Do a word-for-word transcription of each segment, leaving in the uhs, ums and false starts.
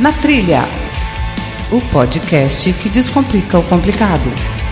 Na Trilha, o podcast que descomplica o complicado.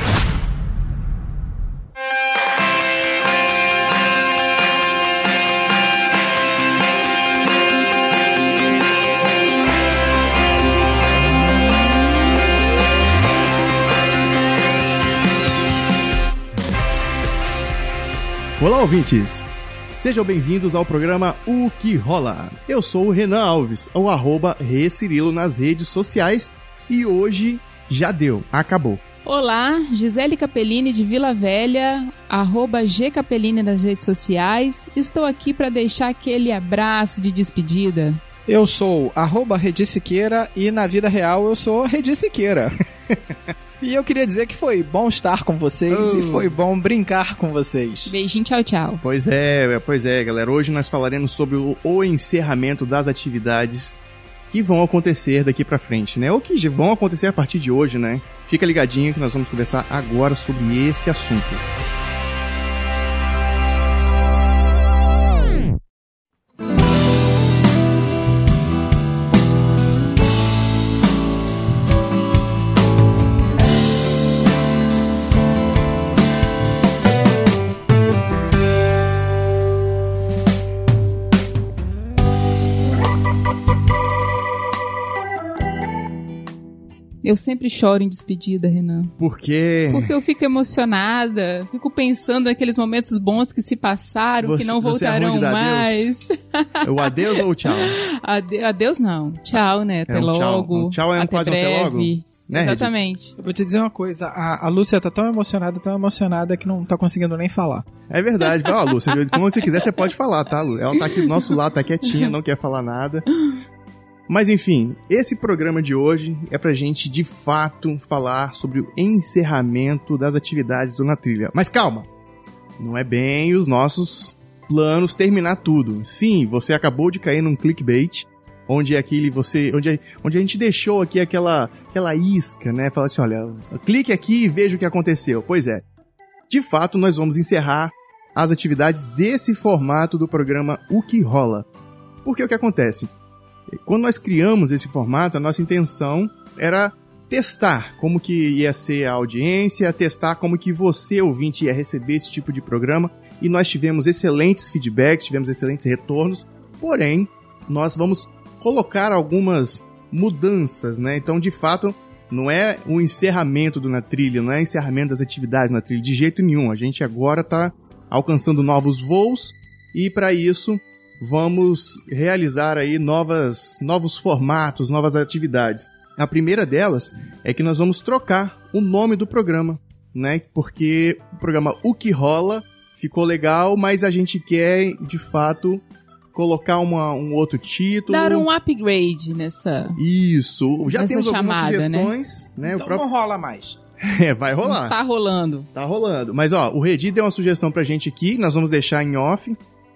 Olá, ouvintes! Sejam bem-vindos ao programa O Que Rola. Eu sou o Renan Alves, o arroba Recirilo nas redes sociais, e hoje já deu, acabou. Olá, Gisele Capellini de Vila Velha, arroba G Capellini nas redes sociais. Estou aqui para deixar aquele abraço de despedida. Eu sou arroba Redi Siqueira e na vida real eu sou Redi Siqueira. E eu queria dizer que foi bom estar com vocês oh. e foi bom brincar com vocês. Beijinho, tchau, tchau. Pois é, pois é, galera. Hoje nós falaremos sobre o, o encerramento das atividades que vão acontecer daqui pra frente, né? Ou que vão acontecer a partir de hoje, né? Fica ligadinho que nós vamos conversar agora sobre esse assunto. Eu sempre choro em despedida, Renan. Por quê? Porque eu fico emocionada, fico pensando naqueles momentos bons que se passaram, você, que não voltarão é mais. Adeus? O adeus ou o tchau? Ade- adeus não. Tchau, né? Até é um logo. Tchau. Um tchau é um até quase breve. até logo? Né, exatamente. Eu vou te dizer uma coisa, a, a Lúcia tá tão emocionada, tão emocionada que não tá conseguindo nem falar. É verdade. Ó, Lúcia, como você quiser, você pode falar, tá, Lu? Ela tá aqui do nosso lado, tá quietinha, não quer falar nada. Mas enfim, esse programa de hoje é pra gente, de fato, falar sobre o encerramento das atividades do Na Trilha. Mas calma, não é bem os nossos planos terminar tudo. Sim, você acabou de cair num clickbait, onde é aquele você, onde, é, onde a gente deixou aqui aquela, aquela isca, né? Fala assim, olha, clique aqui e veja o que aconteceu. Pois é, de fato nós vamos encerrar as atividades desse formato do programa O Que Rola. Porque o que acontece? Quando nós criamos esse formato, a nossa intenção era testar como que ia ser a audiência, testar como que você, ouvinte, ia receber esse tipo de programa, e nós tivemos excelentes feedbacks, tivemos excelentes retornos, porém, nós vamos colocar algumas mudanças, né? Então, de fato, não é um encerramento do Na Trilha, não é encerramento das atividades na trilha, de jeito nenhum. A gente agora está alcançando novos voos, e para isso vamos realizar aí novas, novos formatos, novas atividades. A primeira delas é que nós vamos trocar o nome do programa, né? Porque o programa O Que Rola ficou legal, mas a gente quer, de fato, colocar uma, um outro título. Dar um upgrade nessa... Isso. Já nessa temos chamada, algumas sugestões, né? né? Então o próprio... não rola mais. É, vai rolar. Tá rolando. Tá rolando. Mas, ó, o Redi deu uma sugestão pra gente aqui, nós vamos deixar em off.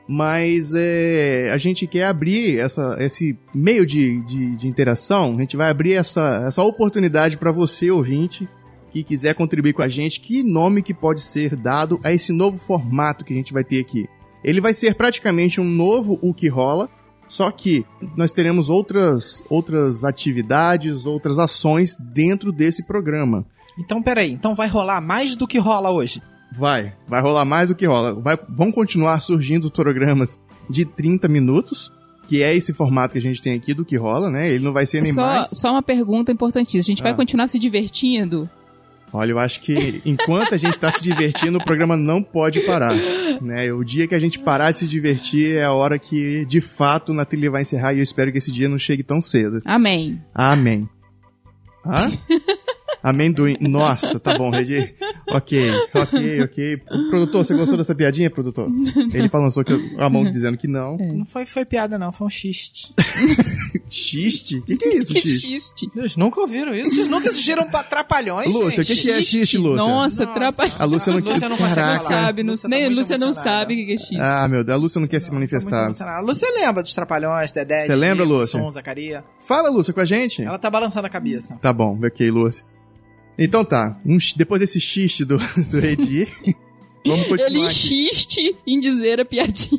Mas é, a gente quer abrir essa, esse meio de, de, de interação, a gente vai abrir essa, essa oportunidade para você, ouvinte, que quiser contribuir com a gente, que nome que pode ser dado a esse novo formato que a gente vai ter aqui. Ele vai ser praticamente um novo O Que Rola, só que nós teremos outras, outras atividades, outras ações dentro desse programa. Então, peraí, então vai rolar mais do que rola hoje? Vai, vai rolar mais do que rola. Vai, vão continuar surgindo programas de trinta minutos, que é esse formato que a gente tem aqui do Que Rola, né? Ele não vai ser nem só, mais. Só uma pergunta importantíssima. A gente ah. vai continuar se divertindo? Olha, eu acho que enquanto a gente tá se divertindo, o programa não pode parar, né? O dia que a gente parar de se divertir é a hora que, de fato, Na Trilha vai encerrar, e eu espero que esse dia não chegue tão cedo. Amém. Amém. Hã? Amendoim. Nossa, tá bom, Regi. Ok, ok, ok. Produtor, você gostou dessa piadinha, produtor? Ele balançou que a mão dizendo que não. É. Não foi, foi piada, não. Foi um xiste. Xiste? O que, que é isso, que xiste? xiste? Vocês nunca ouviram isso? Vocês nunca assistiram pra Trapalhões, Lúcia, o que, que é xiste, Lúcia? Nossa, Trapalhões. A Lúcia não, Lúcia não consegue Caraca. falar. Sabe, Lúcia nem, tá Lúcia não emocionada. sabe o que é xiste. Ah, meu Deus, a Lúcia não quer não, se manifestar. A Lúcia lembra dos Trapalhões, Dedé, Você lembra, Lúcia? Som, Zacaria. Fala, Lúcia, com a gente. Ela tá balançando a cabeça. Tá bom, ok, Lúcia. Então tá, um, depois desse xiste do, do Redi, vamos continuar Ele aqui. insiste em dizer a piadinha.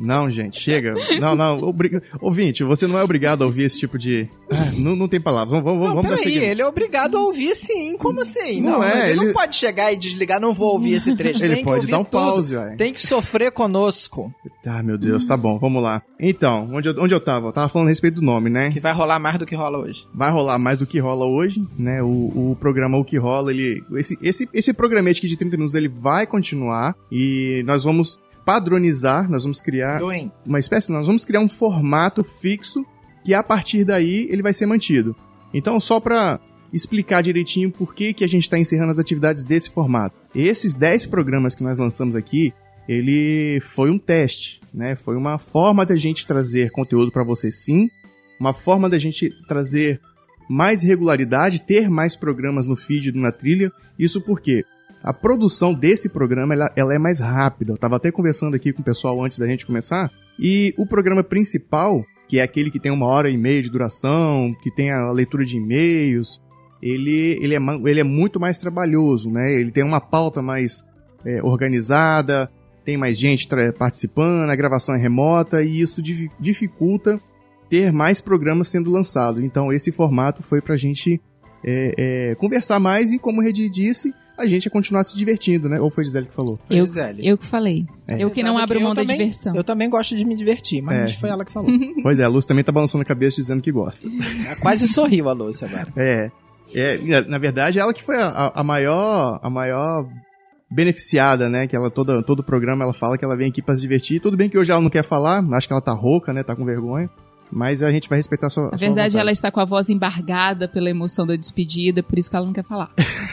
Não, gente, chega. Não, não, obrig... ouvinte, você não é obrigado a ouvir esse tipo de... Ah, não, não tem palavras, vamos, vamos, não, vamos dar seguimento. seguimento. Ele é obrigado a ouvir sim, como assim? Não, não é, ele, ele não pode chegar e desligar, não vou ouvir esse trecho. Ele tem pode que dar um tudo. pause, velho. Tem que sofrer conosco. Ah, meu Deus, tá bom, vamos lá. Então, onde eu, onde eu tava? Eu tava falando a respeito do nome, né? Que vai rolar mais do que rola hoje. Vai rolar mais do que rola hoje, né? O, o programa O Que Rola, ele... Esse, esse, esse programete aqui de trinta minutos, ele vai continuar e nós vamos padronizar, nós vamos criar Doing. uma espécie, nós vamos criar um formato fixo que a partir daí ele vai ser mantido. Então, só pra explicar direitinho por que, que a gente tá encerrando as atividades desse formato. Esses dez programas que nós lançamos aqui, ele foi um teste, né? Foi uma forma da gente trazer conteúdo pra você, sim. Uma forma da gente trazer mais regularidade, ter mais programas no feed do Na Trilha. Isso porque a produção desse programa ela, ela é mais rápida. Eu tava até conversando aqui com o pessoal antes da gente começar. E o programa principal, que é aquele que tem uma hora e meia de duração, que tem a leitura de e-mails, ele, ele, é, ele é muito mais trabalhoso, né? Ele tem uma pauta mais é, organizada, tem mais gente participando, a gravação é remota e isso dificulta ter mais programas sendo lançados. Então esse formato foi pra gente é, é, conversar mais e, como o Redi disse, a gente ia continuar se divertindo, né? Ou foi a Gisele que falou? Eu, Gisele. eu que falei. É. Eu que não abro mão da diversão. Eu também gosto de me divertir, mas É. foi ela que falou. Pois é, a Lúcia também tá balançando a cabeça dizendo que gosta. Quase sorriu a Lúcia agora. É, é, na verdade, ela que foi a, a maior, a maior beneficiada, né? Que ela, toda, todo programa ela fala que ela vem aqui pra se divertir. Tudo bem que hoje ela não quer falar, acho que ela tá rouca, né? Tá com vergonha. Mas a gente vai respeitar a sua Na sua verdade, vontade. ela está com a voz embargada pela emoção da despedida, por isso que ela não quer falar.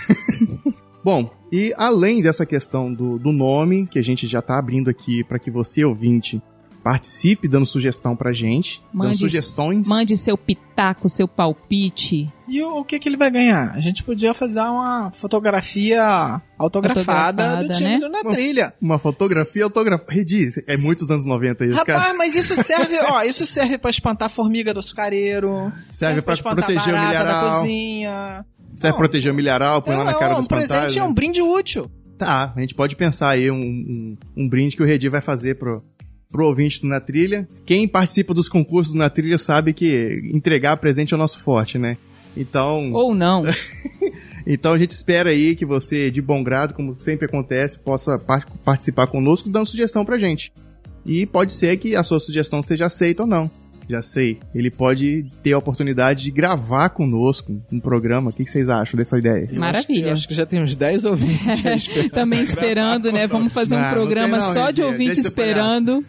Bom, e além dessa questão do, do nome, que a gente já tá abrindo aqui para que você, ouvinte, participe dando sugestão pra gente, Mande, dando sugestões. Mande seu pitaco, seu palpite. E o, o que que ele vai ganhar? A gente podia fazer uma fotografia autografada, Autografada, do time né? do Na Trilha. Uma fotografia autografada. Redi, é muitos anos noventa isso, Rapaz, cara. mas isso serve, ó, isso serve pra espantar a formiga do açucareiro. Serve pra espantar proteger o barata da milharal. cozinha. Serve Não, proteger o milharal, põe lá na é, cara um dos espantalhos. presente é um né? brinde útil. Tá, a gente pode pensar aí um, um, um brinde que o Redi vai fazer pro, pro ouvinte do Na Trilha. Quem participa dos concursos do Na Trilha sabe que entregar presente é o nosso forte, né? Então... Ou não. Então a gente espera aí que você, de bom grado, como sempre acontece, possa par- participar conosco dando sugestão pra gente. E pode ser que a sua sugestão seja aceita ou não. Já sei. Ele pode ter a oportunidade de gravar conosco um programa. O que que vocês acham dessa ideia? Eu Maravilha. acho que- Eu acho que já tem uns dez ouvintes aí esperando. Também esperando, né? Vamos fazer um Não, não programa tem não, só de Redi, ouvinte deixa eu esperando.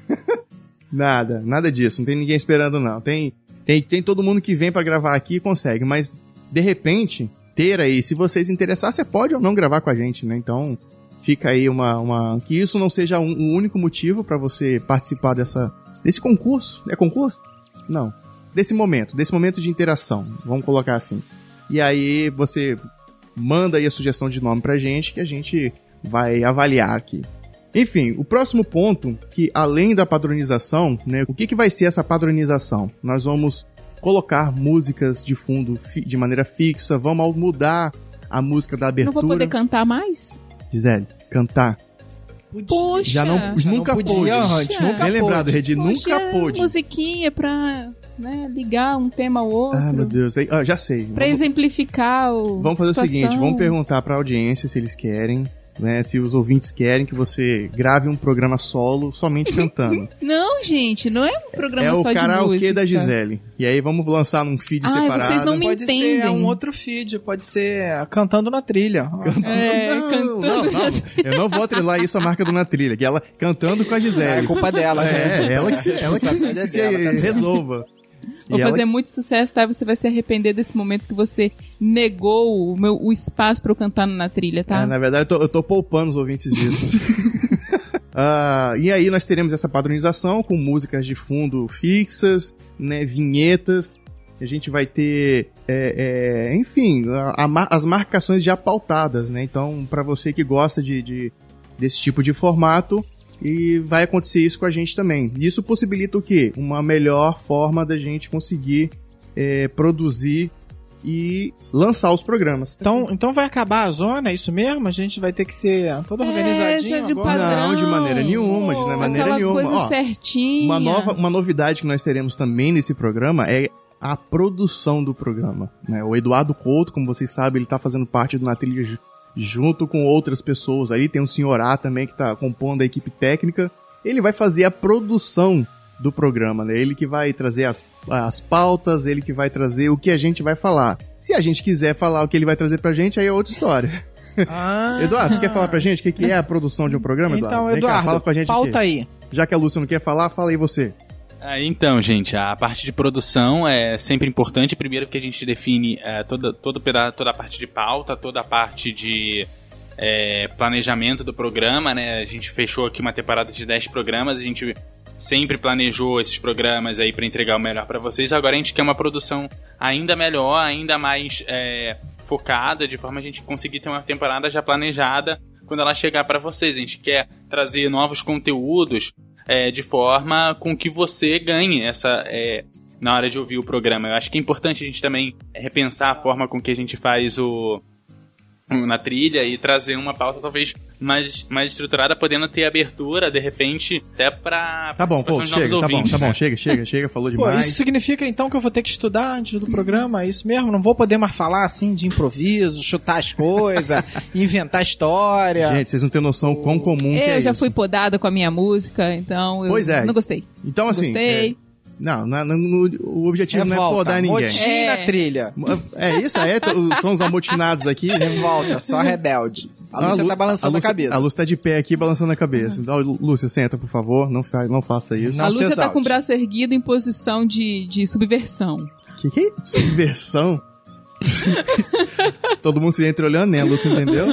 Nada, nada disso. Não tem ninguém esperando, não. Tem, tem, tem todo mundo que vem pra gravar aqui e consegue. Mas, de repente, ter aí, se vocês se interessar, você pode ou não gravar com a gente, né? Então, fica aí uma... uma que isso não seja um, um único motivo pra você participar dessa, desse concurso. É concurso? Não. Desse momento, desse momento de interação. Vamos colocar assim. E aí, você manda aí a sugestão de nome pra gente, que a gente vai avaliar aqui. Enfim, o próximo ponto, que além da padronização, né, o que, que vai ser essa padronização? Nós vamos colocar músicas de fundo fi- de maneira fixa, vamos mudar a música da Não abertura. vou poder cantar mais? Gisele, cantar. Poxa. Já não, Já nunca não podia pôde. antes, Poxa. nunca Bem lembrado, pôde. Redi, nunca Poxa, pôde. musiquinha pra né, ligar um tema ao outro. Ah, meu Deus. Aí- Ah, já sei. Pra Vamos, exemplificar o. vamos fazer situação. o seguinte, vamos perguntar pra audiência se eles querem, né, se os ouvintes querem que você grave um programa solo somente cantando. Não, gente, não é um programa É o só de karaokê música. da Gisele. E aí vamos lançar num feed Ai, separado. vocês não me Pode entendem. ser um outro feed, pode ser cantando na trilha. É, não, cantando. não, não, eu não vou atrelar isso à marca do Na Trilha, que ela cantando com a É Gisele. culpa dela. É, né? ela que se, ela que se, Responsabilidade é se dela, tá certo. resolva. Vou E ela- fazer muito sucesso, tá? Você vai se arrepender desse momento que você negou o, meu, o espaço pra eu cantar na trilha, tá? É, na verdade, eu tô, eu tô poupando os ouvintes disso. Ah, e aí nós teremos essa padronização com músicas de fundo fixas, né, vinhetas. A gente vai ter, é, é, enfim, a- a mar- as marcações já pautadas, né? Então, pra você que gosta de, de- desse tipo de formato, e vai acontecer isso com a gente também. Isso possibilita o quê? Uma melhor forma da gente conseguir é, produzir e lançar os programas. Então, então vai acabar a zona, é isso mesmo? A gente vai ter que ser todo organizadinho é, de agora? padrão. Não, de maneira nenhuma, de maneira Aquela nenhuma. coisa Ó, certinha. Uma, nova, uma novidade que nós teremos também nesse programa é a produção do programa, né? O Eduardo Couto, como vocês sabem, ele tá fazendo parte do Na Trilha junto com outras pessoas. Aí tem o senhor A também que tá compondo a equipe técnica. Ele vai fazer a produção do programa, né? Ele que vai trazer as, as pautas, ele que vai trazer o que a gente vai falar. Se a gente quiser falar o que ele vai trazer pra gente, aí é outra história. Ah, Eduardo, tu quer falar pra gente o que, que é a produção de um programa, Eduardo? Então, Vem cá, Eduardo, fala pra gente pauta aí. Já que a Lúcia não quer falar, fala aí você. Ah, então, gente, a parte de produção é sempre importante. Primeiro que a gente define é, toda, todo peda- toda a parte de pauta, toda a parte de é, planejamento do programa, né? A gente fechou aqui uma temporada de dez programas, a gente sempre planejou esses programas aí para entregar o melhor para vocês. Agora a gente quer uma produção ainda melhor, ainda mais é, focada, de forma a gente conseguir ter uma temporada já planejada quando ela chegar para vocês. A gente quer trazer novos conteúdos é, de forma com que você ganhe essa é, na hora de ouvir o programa. Eu acho que é importante a gente também repensar a forma com que a gente faz o na trilha e trazer uma pauta talvez mais, mais estruturada, podendo ter abertura, de repente, até pra Tá bom, pô, chega, tá bom, tá bom, chega, chega, chega, falou Pô, demais. isso significa então que eu vou ter que estudar antes do programa, é isso mesmo? Não vou poder mais falar assim de improviso, chutar as coisas, inventar história. Gente, vocês não têm noção quão comum que é Eu já isso. fui podada com a minha música, então eu Pois é. não gostei. Então, assim, Gostei. é, não, não, não, no- o objetivo não é Revolta, podar ninguém. motim É. na trilha. É isso, é, t- são os amotinados aqui. Revolta, só rebelde. A Lúcia Lu- tá balançando a, Lúcia- cabeça. A Lúcia tá de pé aqui, balançando a cabeça. Então, Lú- Lúcia, senta, por favor, não, fa- não faça isso. Não a se Lúcia tá exalte. com o braço erguido em posição de, de subversão. Que que é subversão? Todo mundo se entreolhando, né? A Lúcia entendeu?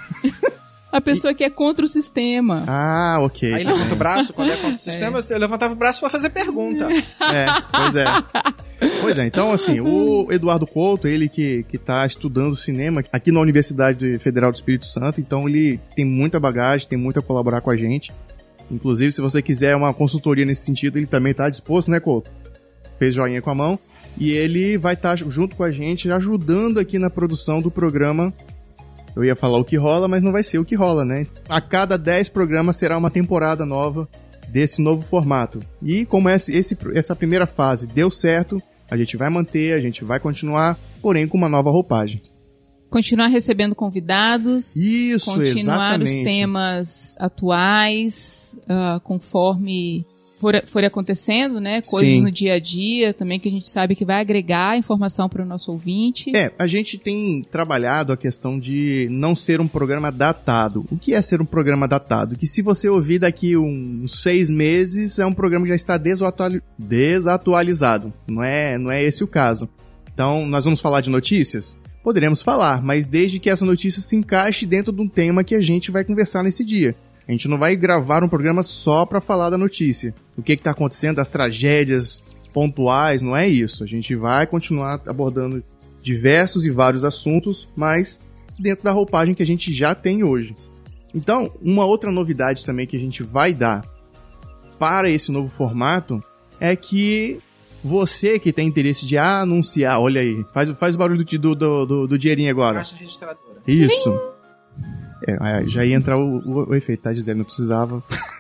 A pessoa que é contra o sistema. Ah, ok. Aí levanta o braço, quando é contra o sistema, eu levantava o braço pra fazer pergunta. É, pois é. Pois é, então assim, o Eduardo Couto, ele que, que tá estudando cinema aqui na Universidade Federal do Espírito Santo, então ele tem muita bagagem, tem muito a colaborar com a gente. Inclusive, se você quiser uma consultoria nesse sentido, ele também tá disposto, né, Couto? Fez joinha com a mão. E ele vai estar junto com a gente, ajudando aqui na produção do programa. Eu ia falar o que rola, mas não vai ser o que rola, né? A cada dez programas será uma temporada nova desse novo formato. E como esse, esse, essa primeira fase deu certo, a gente vai manter, a gente vai continuar, porém com uma nova roupagem. Continuar recebendo convidados. Isso, continuar exatamente. os temas atuais, ah, conforme for, for acontecendo, né? Coisas Sim. no dia a dia também que a gente sabe que vai agregar informação para o nosso ouvinte. É, a gente tem trabalhado a questão de não ser um programa datado. O que é ser um programa datado? Que se você ouvir daqui uns seis meses, é um programa que já está desatuali- desatualizado. Não é, não é esse o caso. Então, nós vamos falar de notícias? Poderemos falar, mas desde que essa notícia se encaixe dentro de um tema que a gente vai conversar nesse dia. A gente não vai gravar um programa só para falar da notícia. O que está acontecendo, as tragédias pontuais, não é isso. A gente vai continuar abordando diversos e vários assuntos, mas dentro da roupagem que a gente já tem hoje. Então, uma outra novidade também que a gente vai dar para esse novo formato é que você que tem interesse de anunciar, olha aí, faz, faz o barulho do, do, do, do dinheirinho agora. Caixa registradora. Isso. É, já ia entrar o, o, o efeito, tá, Gisele? Não precisava.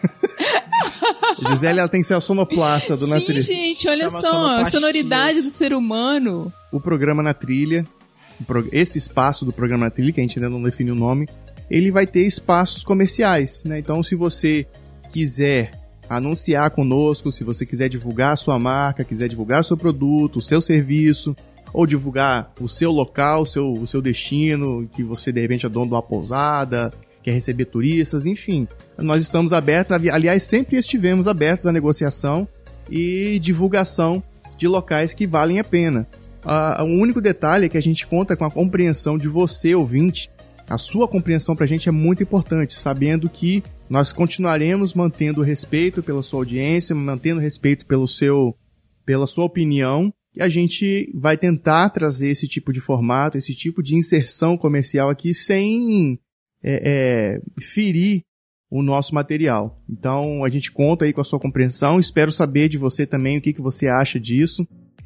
Gisele, ela tem que ser a sonoplasta do Na Sim, Trilha. gente, olha Chama só, a sonoplastia. sonoridade do ser humano. O programa Na Trilha, o pro- esse espaço do programa Na Trilha, que a gente ainda não definiu o nome, ele vai ter espaços comerciais, né? Então, se você quiser anunciar conosco, se você quiser divulgar a sua marca, quiser divulgar o seu produto, o seu serviço, ou divulgar o seu local, o seu, o seu destino, que você de repente é dono de uma pousada, quer receber turistas, enfim. Nós estamos abertos, ali- aliás, sempre estivemos abertos à negociação e divulgação de locais que valem a pena. Ah, o único detalhe é que a gente conta com a compreensão de você, ouvinte. A sua compreensão pra gente é muito importante, sabendo que nós continuaremos mantendo respeito pela sua audiência, mantendo respeito pelo seu, pela sua opinião, e a gente vai tentar trazer esse tipo de formato, esse tipo de inserção comercial aqui sem é, é, ferir o nosso material. Então a gente conta aí com a sua compreensão, espero saber de você também o que, que você acha disso.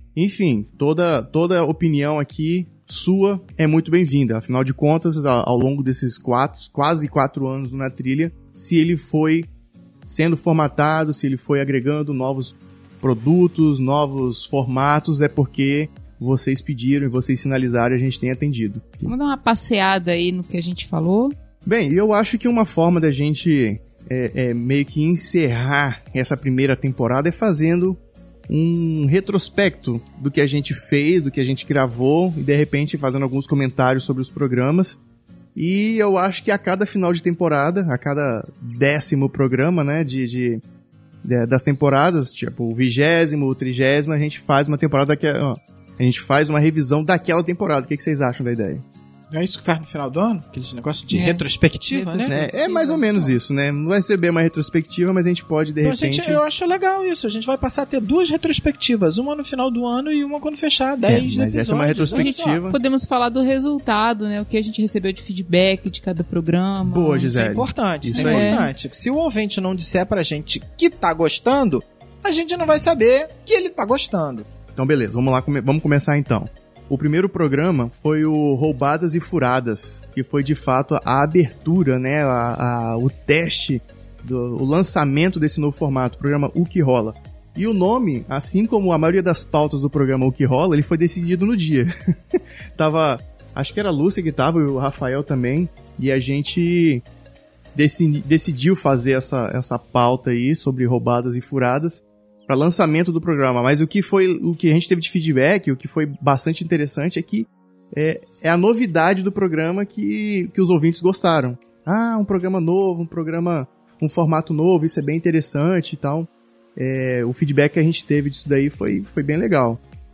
Enfim, toda, toda opinião aqui sua é muito bem-vinda. Afinal de contas, ao longo desses quatro, quase quatro anos na trilha, se ele foi sendo formatado, se ele foi agregando novos produtos, novos formatos, é porque vocês pediram e vocês sinalizaram e a gente tem atendido. Vamos dar uma passeada aí no que a gente falou? Bem, eu acho que uma forma da gente é, é, meio que encerrar essa primeira temporada é fazendo um retrospecto do que a gente fez, do que a gente gravou e de repente fazendo alguns comentários sobre os programas. E eu acho que a cada final de temporada, a cada décimo programa, né, de, de, de das temporadas, tipo o vigésimo, o trigésimo, a gente faz uma temporada que ó, a gente faz uma revisão daquela temporada. O que, que vocês acham da ideia? É isso que faz no final do ano? Aqueles negócios de é. retrospectiva, retrospectiva, né? É, é mais ou menos isso, né? Não vai ser bem uma retrospectiva, mas a gente pode, de então, repente... gente, eu acho legal isso. A gente vai passar a ter duas retrospectivas. Uma no final do ano e uma quando fechar dez é, mas episódios. essa é uma retrospectiva. Podemos falar do resultado, né? O que a gente recebeu de feedback de cada programa. Boa, Isso Gisele. é importante, isso, Isso é aí. importante. Se o ouvinte não disser pra gente que tá gostando, a gente não vai saber que ele tá gostando. Então, beleza. Vamos lá, come- vamos começar então. O primeiro programa foi o Roubadas e Furadas, que foi de fato a abertura, né, a, a, o teste, do, o lançamento desse novo formato, o programa O Que Rola. E o nome, assim como a maioria das pautas do programa O Que Rola, ele foi decidido no dia. Tava, acho que era a Lúcia que tava, e o Rafael também, e a gente decidi, decidiu fazer essa, essa pauta aí sobre roubadas e furadas para lançamento do programa, mas o que foi o que a gente teve de feedback, o que foi bastante interessante é que é, é a novidade do programa que, que os ouvintes gostaram. Ah, um programa novo, um programa, um formato novo, isso é bem interessante e tal. É, o feedback que a gente teve disso daí foi, foi bem legal.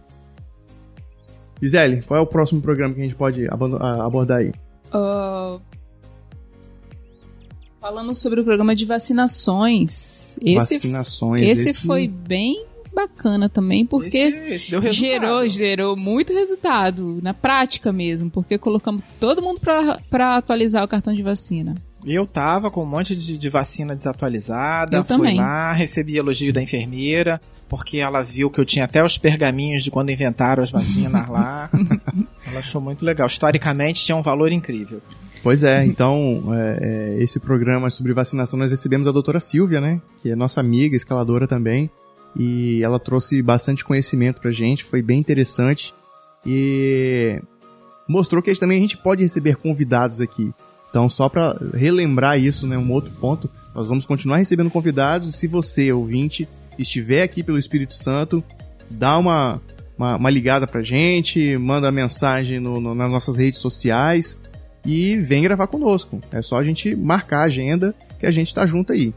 Gisele, qual é o próximo programa que a gente pode abordar aí? Uh, falando sobre o programa de vacinações. Esse, Vacinações. Esse, esse foi bem bacana também, porque Esse, esse deu resultado. gerou, gerou muito resultado, na prática mesmo, porque colocamos todo mundo para atualizar o cartão de vacina. Eu tava com um monte de, de vacina desatualizada, Eu fui também. lá, recebi elogio da enfermeira, porque ela viu que eu tinha até os pergaminhos de quando inventaram as vacinas lá. Ela achou muito legal. Historicamente tinha um valor incrível. Pois é, então, é, é, esse programa sobre vacinação nós recebemos a doutora Silvia, né, que é nossa amiga, escaladora também, e ela trouxe bastante conhecimento pra gente, foi bem interessante, e mostrou que também a gente pode receber convidados aqui. Então, só pra relembrar isso, né, um outro ponto, nós vamos continuar recebendo convidados, e se você, ouvinte, estiver aqui pelo Espírito Santo, dá uma, uma, uma ligada pra gente, manda mensagem no, no, nas nossas redes sociais, e vem gravar conosco. É só a gente marcar a agenda que a gente tá junto aí.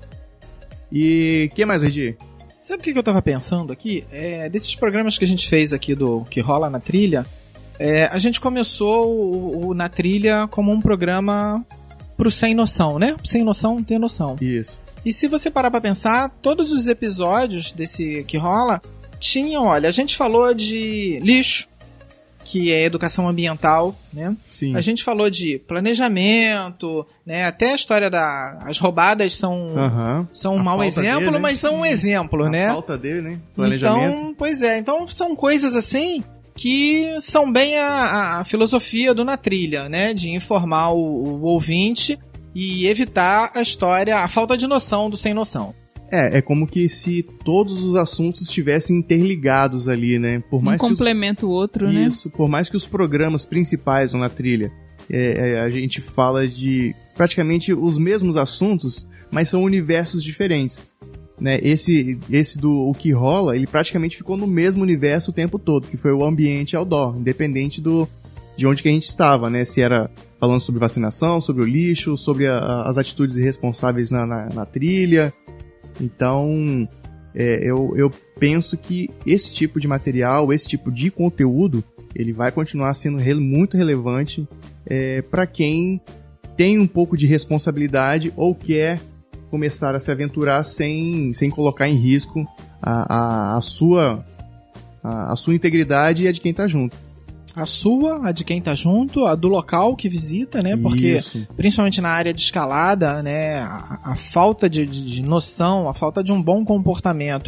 E o que mais, Regi? Sabe o que eu tava pensando aqui? É, desses programas que a gente fez aqui do que rola na trilha, é, a gente começou o, o Na Trilha como um programa pro sem noção, né? Sem noção, ter noção. Isso. E se você parar pra pensar, todos os episódios desse que rola tinham, olha, a gente falou de lixo, que é educação ambiental, né? Sim. A gente falou de planejamento, né? Até a história da... As roubadas são, Uhum. são um A mau falta exemplo, dele, né? mas são um exemplo, A né? falta dele, né? Planejamento. Então, pois é. Então, são coisas assim que são bem a, a filosofia do Na Trilha, né? De informar o, o ouvinte e evitar a história, a falta de noção do sem noção. É, é como que se todos os assuntos estivessem interligados ali, né? Por mais um que os... complementa o outro, né? Isso, por mais que os programas principais vão na trilha, é, é, a gente fala de praticamente os mesmos assuntos, mas são universos diferentes. Né? Esse, esse do O Que Rola, ele praticamente ficou no mesmo universo o tempo todo, que foi o ambiente outdoor, independente do, de onde que a gente estava, né? Se era falando sobre vacinação, sobre o lixo, sobre a, a, as atitudes irresponsáveis na, na, na trilha. Então, é, eu, eu penso que esse tipo de material, esse tipo de conteúdo, ele vai continuar sendo re- muito relevante é, para quem tem um pouco de responsabilidade ou quer começar a se aventurar sem, sem colocar em risco a, a, a, sua, a, a sua integridade e a de quem tá junto. A sua, a de quem tá junto, a do local que visita, né? Porque, Isso. principalmente na área de escalada, né? A, a falta de, de, de noção, a falta de um bom comportamento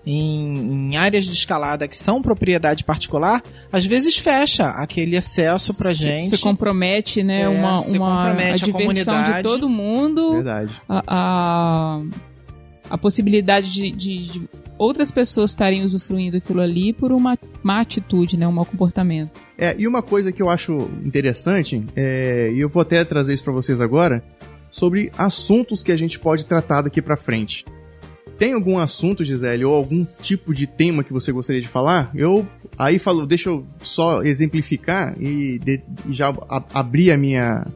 em, em áreas de escalada que são propriedade particular, às vezes fecha aquele acesso pra gente. Você compromete, né, É, uma, você uma compromete a a diversão comunidade. de todo mundo, Verdade. a, a, a possibilidade de, de, de outras pessoas estarem usufruindo aquilo ali por uma má atitude, né, um mau comportamento. É, e uma coisa que eu acho interessante, é, e eu vou até trazer isso pra vocês agora, sobre assuntos que a gente pode tratar daqui pra frente. Tem algum assunto, Gisele, ou algum tipo de tema que você gostaria de falar? Eu aí falo, deixa eu só exemplificar e, de, e já a, abrir a minha,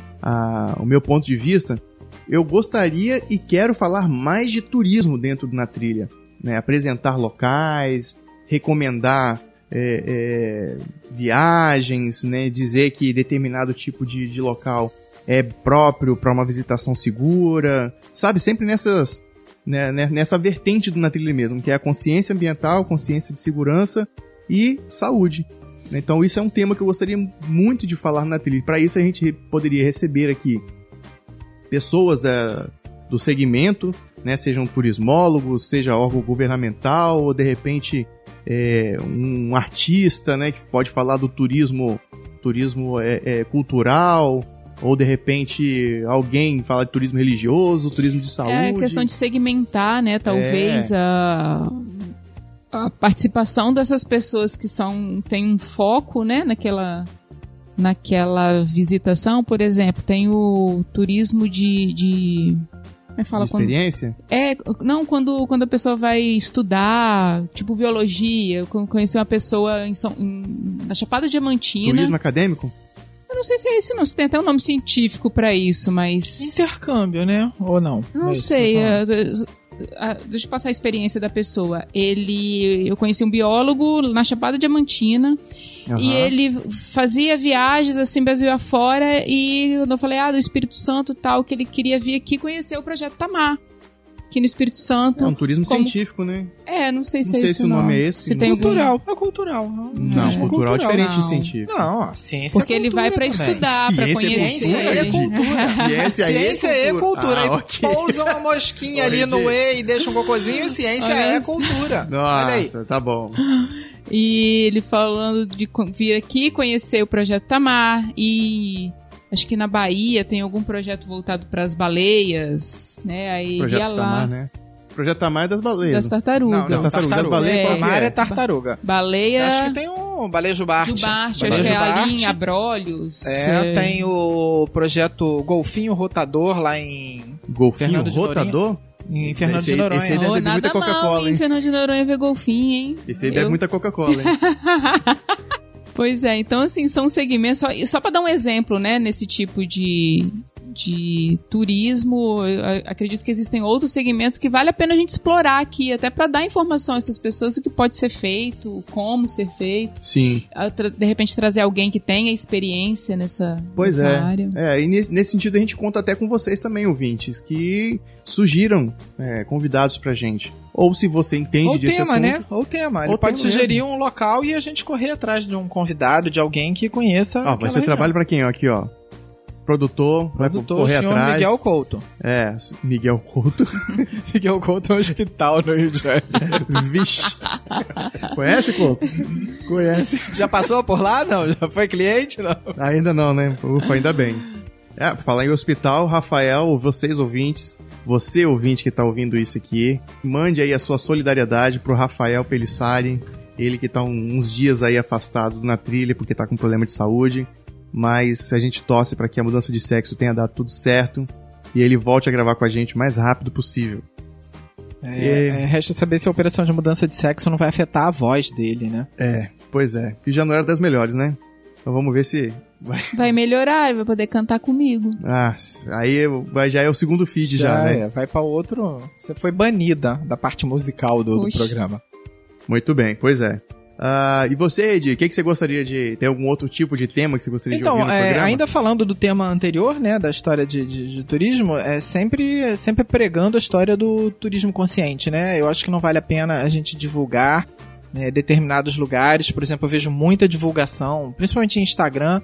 a, o meu ponto de vista. Eu gostaria e quero falar mais de turismo dentro do Na Trilha, né? Apresentar locais, recomendar é, é, viagens, né? Dizer que determinado tipo de, de local é próprio para uma visitação segura, sabe? Sempre nessas... Né, nessa vertente do Na Trilha mesmo, que é a consciência ambiental, consciência de segurança e saúde. Então isso é um tema que eu gostaria muito de falar na trilha. Para isso a gente poderia receber aqui pessoas da, do segmento, né, sejam turismólogos, seja órgão governamental, ou de repente é, um artista, né, que pode falar do turismo, turismo é, é, cultural, ou de repente alguém fala de turismo religioso, turismo de saúde. É a questão de segmentar, né? Talvez É. a, a participação dessas pessoas que são têm um foco, né? Naquela, naquela visitação, por exemplo, tem o turismo de... de como é que fala? De Quando- experiência? É, não, quando, quando a pessoa vai estudar, tipo biologia, eu conheci uma pessoa em São, em, na Chapada Diamantina. Turismo acadêmico? Eu não sei se é isso não, se tem até um nome científico pra isso, mas... Intercâmbio, né? Ou não? Não É isso sei, que eu tô é, é, deixa eu passar a experiência da pessoa. Ele, eu conheci um biólogo na Chapada Diamantina, Aham. e ele fazia viagens assim, Brasil afora, e eu falei, ah, do Espírito Santo e tal, que ele queria vir aqui conhecer o Projeto Tamar, aqui no Espírito Santo. É um turismo Como- científico, né? É, não sei se Não é sei isso se o não. nome é esse, Se não tem sei. algum... Cultural, é cultural. Não, Turismo cultural é diferente de não. científico. Não, a ciência Porque é ele vai pra cultura também. estudar, pra Ciência é conhecer. Ciência é cultura. Ciência aí é Ciência é cultura. cultura. Ah, Aí ok. pousa uma mosquinha ali no Entendi. whey e deixa um cocôzinho, ciência Olha é isso. cultura. Olha aí. Nossa, tá bom. E ele falando de co- vir aqui conhecer o Projeto Tamar, e acho que na Bahia tem algum projeto voltado para as baleias, né? Aí ele Projeto ia lá, Tamar, né? Projeto Tamar é das baleias. das tartarugas. Não, Das não, tartarugas. tartaruga. Das baleias, qual que Tamar é? é tartaruga. Baleia Acho que tem um baleia jubarte. Jubarte, Baleia acho que é ali jubarte. em Abrolhos. É, tem o projeto Golfinho Rotador lá em, Golfinho Fernando de rotador? em Fernando Esse de aí- Noronha. esse aí deve Oh, beber nada muita Coca-Cola, mal, hein? hein? Fernando de Noronha ver golfinho, hein? Esse aí Eu- bebe muita Coca-Cola, hein? Pois é, então assim, são segmentos, só, só para dar um exemplo, né, nesse tipo de, de turismo, eu a- acredito que existem outros segmentos que vale a pena a gente explorar aqui, até para dar informação a essas pessoas do que pode ser feito, como ser feito, Sim. a tra- de repente trazer alguém que tenha experiência nessa, Pois nessa é. área. É, e nesse, nesse sentido a gente conta até com vocês também, ouvintes, que sugiram é, convidados pra gente. Ou se você entende Ou desse tema, assunto. né? Ou tema. Ele Ou pode tema sugerir um local e a gente correr atrás de um convidado, de alguém que conheça. Ó, vai aquela ser região. trabalho pra quem? Ó, aqui, ó. Produtor, vai Produtor, correr senhor atrás. Miguel Couto. É, Miguel Couto. Miguel Couto é um hospital no Rio de Janeiro. Vixe. Conhece, Couto? Conhece. Já passou por lá? Não? Já foi cliente? Não. Ainda não, né? Ufa, ainda bem. É, pra falar em hospital, Rafael, vocês ouvintes, você ouvinte que tá ouvindo isso aqui, mande aí a sua solidariedade pro Rafael Pelissari, ele que tá um- uns dias aí afastado na trilha porque tá com problema de saúde, mas a gente torce pra que a mudança de sexo tenha dado tudo certo e ele volte a gravar com a gente o mais rápido possível. É, é, resta saber se a operação de mudança de sexo não vai afetar a voz dele, né? É, pois é, que já não era das melhores, né? Então vamos ver se vai... Vai melhorar, ele vai poder cantar comigo. Ah, aí vai- já é o segundo feed já, né? é, vai pra outro. Você foi banida da parte musical do, do Puxa. programa. Muito bem, pois é. Ah, e você, Edi, o que, que você gostaria de... Tem algum outro tipo de tema que você gostaria de Então, ouvir no é, programa? ainda falando do tema anterior, né, da história de, de, de turismo, é sempre, é sempre pregando a história do turismo consciente, né? Eu acho que não vale a pena a gente divulgar, né, determinados lugares. Por exemplo, eu vejo muita divulgação, principalmente em Instagram,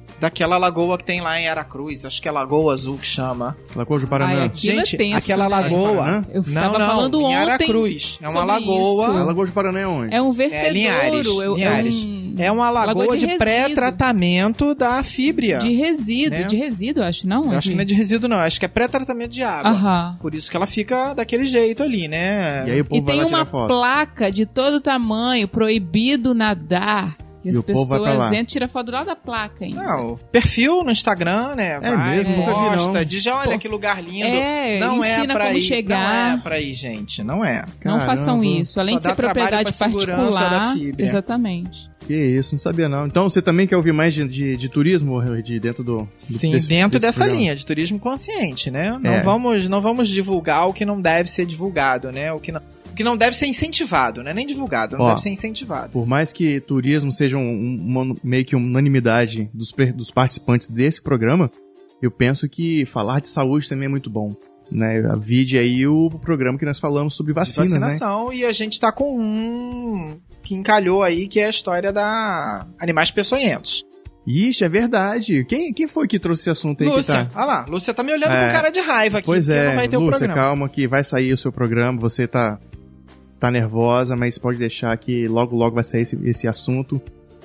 daquela lagoa que tem lá em Aracruz. Acho que é Lagoa Azul que chama. Lagoa do Paraná. Ai, aquilo é Gente, tenso, aquela né? lagoa... Eu não, tava não, falando em ontem Aracruz. É uma sobre lagoa... isso. A Lagoa do Paraná é onde? É um É vertedouro. Linhares. é, Linhares. É, um... é uma lagoa, lagoa de de, resíduo. pré-tratamento da fíbria. de resíduo. né? De resíduo, acho, não? Eu acho que não é de resíduo, não. Acho que é pré-tratamento de água. Aham. Por isso que ela fica daquele jeito ali, né? E aí o povo E vai tem lá uma tirar foto. placa de todo tamanho, proibido nadar. E as E o povo vai pra lá. pessoas entram, tiram foto do lado da placa ainda. Não, perfil no Instagram, né? É Vai, mesmo? Nunca vi, não. posta, diz, olha Pô. que lugar lindo. É, não é ensina pra como ir, chegar. Não é pra ir, gente, não é. Não façam Caramba. isso. Além Só de ser dá trabalho propriedade pra segurança da particular. fibra. Exatamente. Que isso, não sabia não. Então você também quer ouvir mais de, de, de turismo, de dentro do... do Sim, desse- dentro desse dessa programa? linha de turismo consciente, né? Não, É. vamos, não vamos divulgar o que não deve ser divulgado, né? O que não, o que não deve ser incentivado, né? Nem divulgado, não Ó. deve ser incentivado. Por mais que turismo seja um, um- uma, meio que unanimidade dos, pre- dos participantes desse programa, eu penso que falar de saúde também é muito bom. Né? A vide aí o programa que nós falamos sobre De vacinas, né? vacinação, e a gente tá com um que encalhou aí, que é a história da Animais Peçonhentos. Ixi, é verdade. Quem, quem foi que trouxe esse assunto aí Lúcia, que tá... olha lá, Lúcia tá me olhando É. com cara de raiva aqui, Pois porque é, não vai ter o Lúcia, programa. calma que vai sair o seu programa, você tá, tá nervosa, mas pode deixar que logo logo vai sair esse, esse assunto.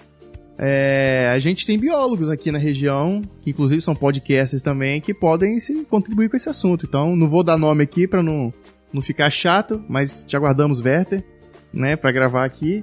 É, a gente tem biólogos aqui na região, que inclusive são podcasters também, que podem se contribuir com esse assunto. Então não vou dar nome aqui pra não, não ficar chato, mas te aguardamos, Werther, né, pra gravar aqui.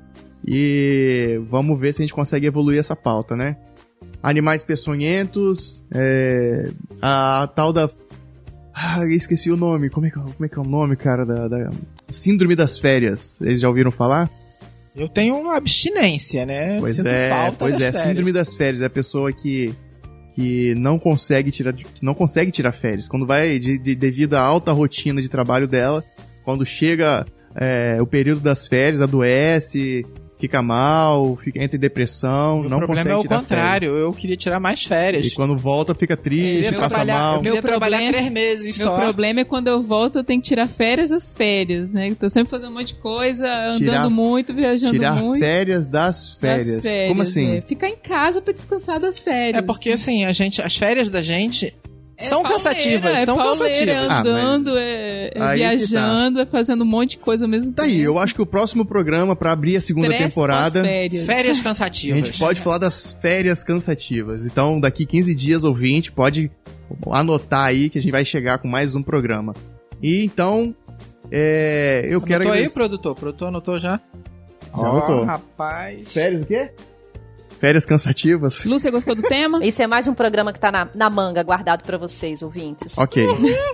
E vamos ver se a gente consegue evoluir essa pauta, né? Animais peçonhentos, é, a tal da... Ah, eu esqueci o nome. Como é que, como é, que é o nome, cara? Da, da Síndrome das Férias. Eles já ouviram falar? Eu tenho uma abstinência, né? Pois Sinto é, falta pois das é. férias. Síndrome das Férias é a pessoa que, que não consegue tirar, que não consegue tirar férias. Quando vai, de, de- devido à alta rotina de trabalho dela, quando chega é, o período das férias, adoece, fica mal, fica, entra em depressão, O não problema consegue é o tirar contrário, eu queria tirar mais férias. férias. E quando volta, fica eu triste, queria meu passa trabalhar, mal. eu queria Meu trabalhar problema- três meses Meu só. problema é quando eu volto, eu tenho que tirar férias das férias, né? Tô sempre fazendo um monte de coisa, andando Tirar- muito, viajando Tirar muito. férias das férias. Das férias, Como assim? é. Ficar em casa pra descansar das férias. É porque assim, a gente, as férias da gente É são pauleira, cansativas, é são pauleira, cansativas. Ah, mas andando, é, é aí que tá. viajando, é fazendo um monte de coisa ao mesmo Tá tempo. aí, eu acho que o próximo programa, pra abrir a segunda Estresse temporada, pós-férias. Férias a cansativas. gente pode falar das férias cansativas. Então, daqui quinze dias ou vinte, pode anotar aí que a gente vai chegar com mais um programa. E então, é, eu quero Anotou aí, agradecer... produtor? Produtor anotou já? Já anotou. Rapaz. Férias o quê? Férias cansativas? Lúcia, gostou do tema? Esse é mais um programa que tá na, na manga, guardado pra vocês, ouvintes. Ok.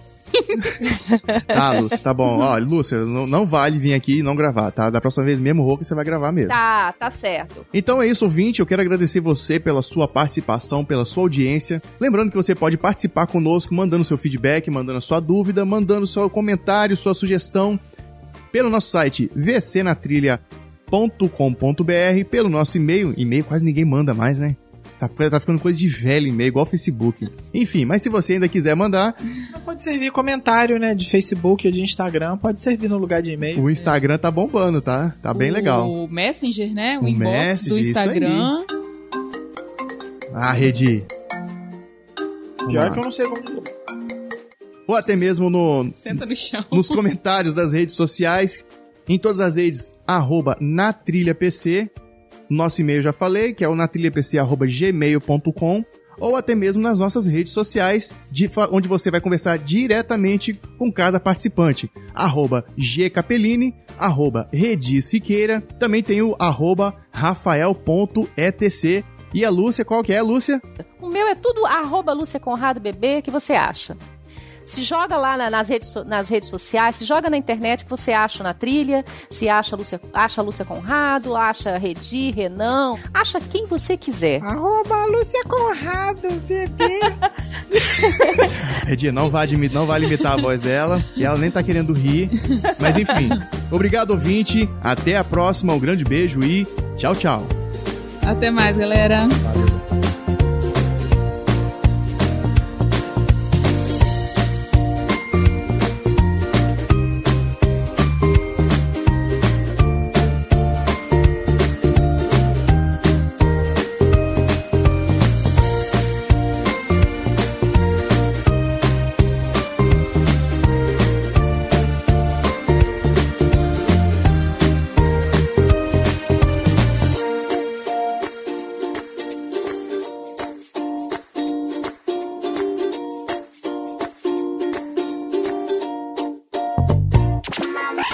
Tá, Lúcia, tá bom. Ó, Lúcia, não, não vale vir aqui e não gravar, tá? Da próxima vez mesmo rouco você vai gravar mesmo. Tá, tá certo. Então é isso, ouvinte. Eu quero agradecer você pela sua participação, pela sua audiência. Lembrando que você pode participar conosco, mandando seu feedback, mandando a sua dúvida, mandando seu comentário, sua sugestão pelo nosso site v c na trilha ponto com ponto b r, pelo nosso e-mail. E-mail quase ninguém manda mais, né? Tá, tá ficando coisa de velho e-mail, igual Facebook. Enfim, mas se você ainda quiser mandar, Não pode servir comentário, né? De Facebook ou de Instagram. Pode servir no lugar de e-mail. o Instagram tá bombando, tá? Tá bem legal. O Messenger, né? O, O inbox Messenger, do isso Instagram. Ah, Redi. Vamos Pior lá. que eu não sei como. Ou até mesmo no, Senta no chão. nos comentários das redes sociais, em todas as redes, arroba natrilhapc. Nosso e-mail já falei, que é o natrilhapc arroba gmail ponto com, ou até mesmo nas nossas redes sociais, de, onde você vai conversar diretamente com cada participante. Arroba gcapellini, arroba Redi Siqueira, também tem o arroba rafael ponto e t c. E a Lúcia, qual que é, Lúcia? O meu é tudo arroba Lúcia Conrado Bebê, que você acha? Se joga lá na- nas, redes, so- nas redes sociais, se joga na internet que você acha na trilha, se acha Lúcia, acha Lúcia Conrado, acha Redi, Renan, acha quem você quiser. Arroba Lúcia Conrado, bebê. Redi, não vai, admi- não vai limitar a voz dela, e ela nem tá querendo rir. Mas enfim, obrigado, ouvinte. Até a próxima, um grande beijo e tchau, tchau. Até mais, galera.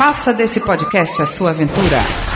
Faça desse podcast a sua aventura.